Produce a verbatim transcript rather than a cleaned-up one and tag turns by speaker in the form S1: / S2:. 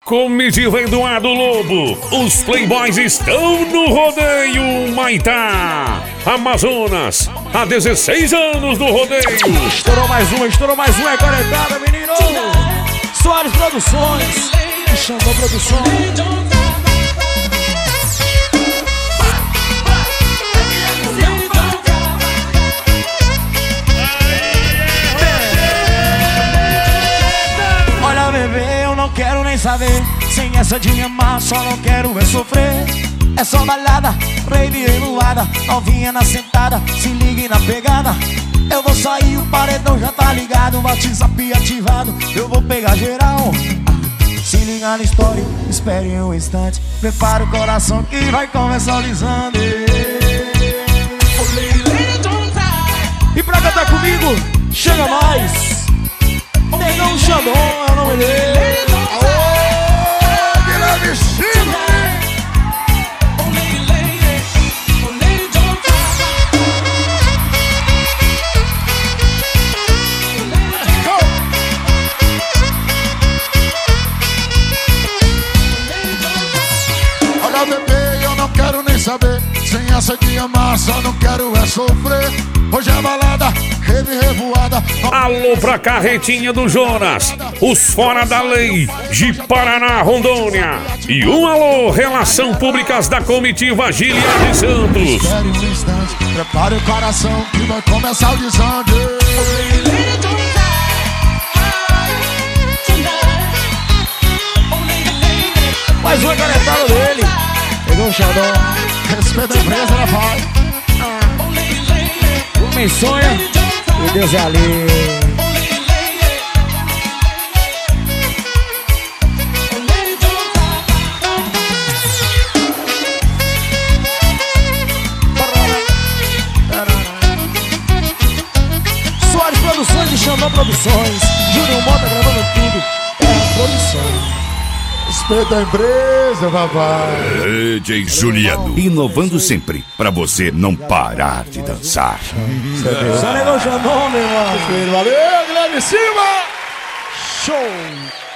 S1: Comitiva Eduardo Lobo, os Playboys estão no rodeio Maitá, Amazonas, há dezesseis anos no rodeio.
S2: Estourou mais uma, estourou mais uma, é caretada, menino. Soares Produções, Xandão Produções. Olha, bebê, eu não quero nem saber. Sem essa de amar, só não quero é sofrer. É só balada, rave revoada, novinha na sentada, se ligue na pegada. Eu vou sair, o paredão já tá ligado, WhatsApp ativado, eu vou pegar geral. Se liga na história, espere um instante, prepara o coração que vai começar o lisando. E pra cantar comigo, chega mais. Negão Xandão é o nome dele. Aô, Guilherme Silva.
S3: Olha, bebê, eu não quero nem saber. Sem essa de amar, só não quero é sofrer. Hoje é balada, rave revoada.
S1: Alô pra carretinha do Jonas, os fora da lei de Paraná, Rondônia. E um alô, relação públicas da comitiva Giliane Santos.
S3: Espere um instante, prepare o coração que vai começar o desande.
S2: Mais uma canetada dele. Pegou o Xandão.
S3: Respeita a empresa, né, pai?
S2: Homem sonha e Deus é ali. Soares Produções e Xandão Produções. Júnior Mota gravando tudo. É a produção.
S3: Respeita a empresa, papai.
S4: D J Juliano, inovando sempre, pra você não parar de dançar.
S2: Só negócio Xandão, meu irmão.
S3: Valeu, Guilherme Silva.
S2: Show.